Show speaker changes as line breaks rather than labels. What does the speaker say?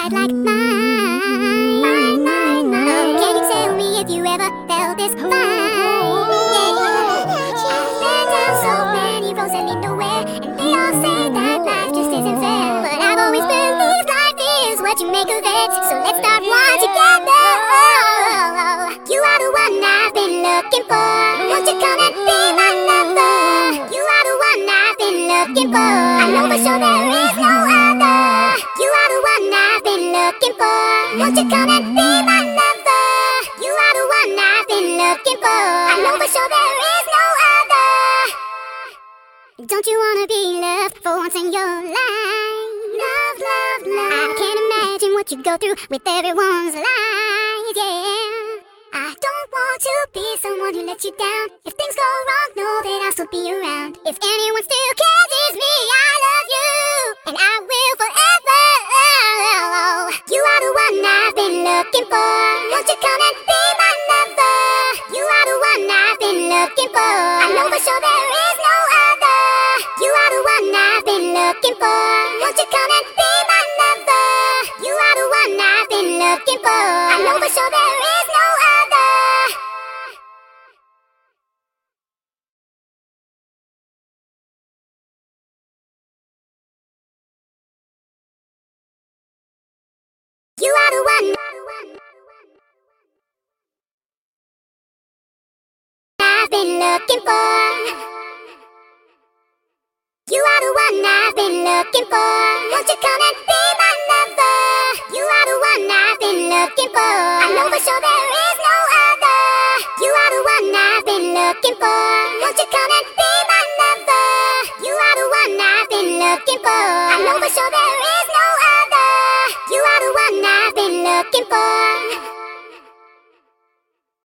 heart like mine. Oh, can you tell me if you ever felt this fine? I've been down so many roads that lead nowhere, and they all say that life just isn't fair. But I've always believed life is what you make of it. So let's start one together. You are the one I've been looking for. Won't you come and be my lover? You are the one I've been looking for. I know for sure there is no other. You are the one I've been looking for. Won't you come and be my lover? You are the one I've been looking for. I know for sure there is no other. Don't you wanna be loved for once in your life? Love, love, love. I can't imagine what you go through with everyone's life, yeah. I don't want to be someone who lets you down. If things go wrong, know that I'll still be around. If anyone still cares, it's me. I love you, and I will forever. You are the one I've been looking for. Won't you come and be my lover? You are the one I've been looking for. I know for sure there is no other. You are the one I've been looking for. Won't you come and be my lover? You are the one I've been looking for. I know for sure there is no other. You are the one I've been looking for. You are the one I've been looking for. Won't you come and be my lover? You are the one I've been looking for. I know for sure there is no other. You are the one I've been looking for. Won't you come and be my lover? You are the one I've been looking for. I know for sure there is